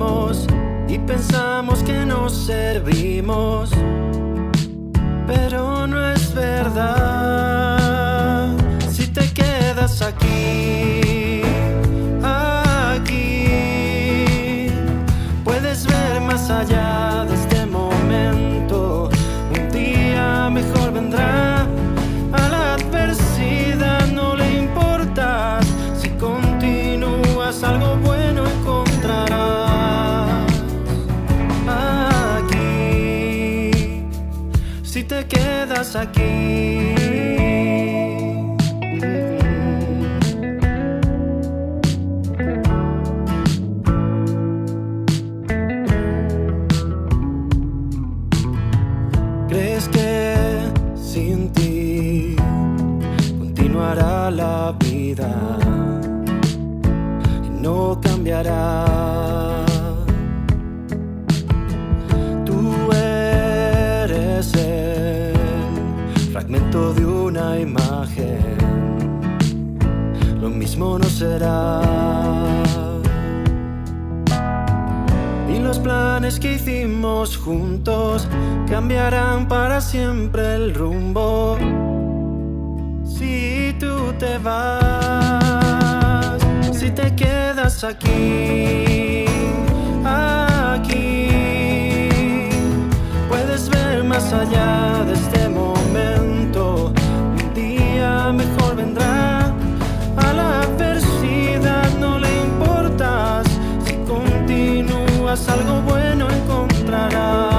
vivimos y pensamos que nos servimos, pero no es verdad. Si te quedas aquí, puedes ver más allá de este momento. Un día mejor vendrá. A la adversidad no le importas. Si continúas, algo bueno encontrarás aquí. Si te quedas aquí. ¿Crees que sin ti continuará la vida y no cambiará? Tú eres el fragmento de una imagen, lo mismo no será. Y los planes que hicimos juntos cambiarán para siempre el rumbo. Si tú te vas, si te quedas aquí, puedes ver más allá de este momento. Un día mejor vendrá. A la adversidad no le importas. Si continúas, algo bueno encontrarás.